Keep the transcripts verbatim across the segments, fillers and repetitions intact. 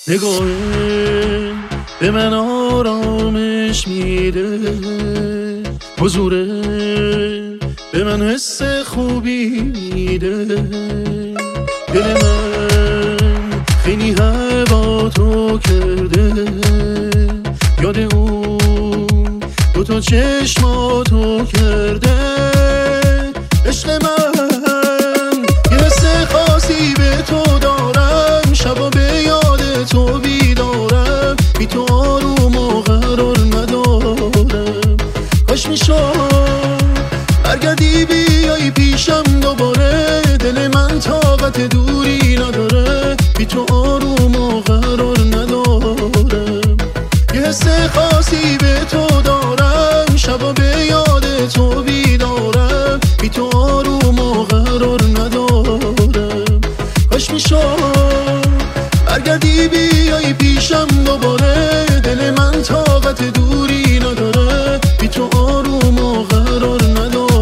نگاهه به من آرامش میده، حضوره به من حس خوبی میده. دل من خیلی هوا تو کرده، یاد اون دوتا چشماتو کرده. عشق من یه حس خاصی به تو دارم، شبا به یاد تو بیدارم، بی تو آروم و قرار ندارم. کاش میشد برگردی بیایی پیشم دوباره، دل من طاقت دوری نداره، بی تو آروم و قرار ندارم. یه حس خاصی به تو دارم، شبا به یاد تو بیدارم، بی تو آروم و قرار ندارم. کاش میشد برگردی بیایی پیشم دوباره، دل من طاقت دوری نداره، بی تو آروم و قرار ندارم.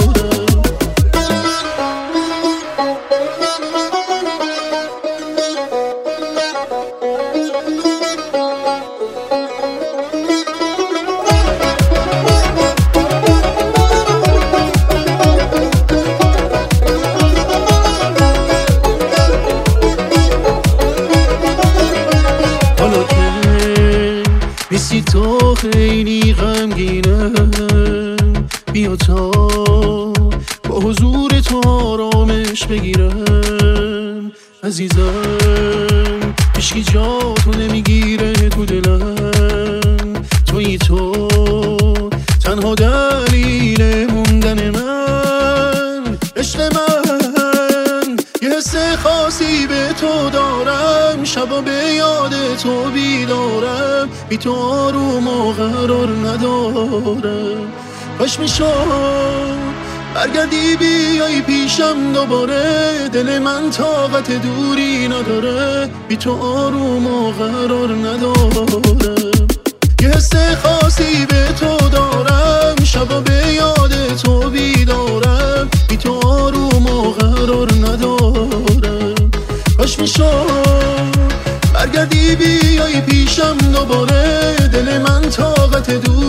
حالا که نیستی تو خیلی غمگینم، بیا تا با حضور تو آرامش بگیرم. عزیزم هیچکی جا تو نمیگیره تو دلم، تویی تو تنها دلیل موندن من. عشق من یه حس خاصی به تو دارم، شبا به یاد تو بیدارم، بی تو آروم و قرار ندارم. کاش میشد برگردی بیایی پیشم دوباره، دل من طاقت دوری نداره، بی تو آروم و قرار ندارم. یه حس خاصی به تو دارم، شبا به یاد تو بیدارم، بی تو آروم و قرار ندارم. کاش میشد برگردی بیایی پیشم دوباره، دل من طاقت دوری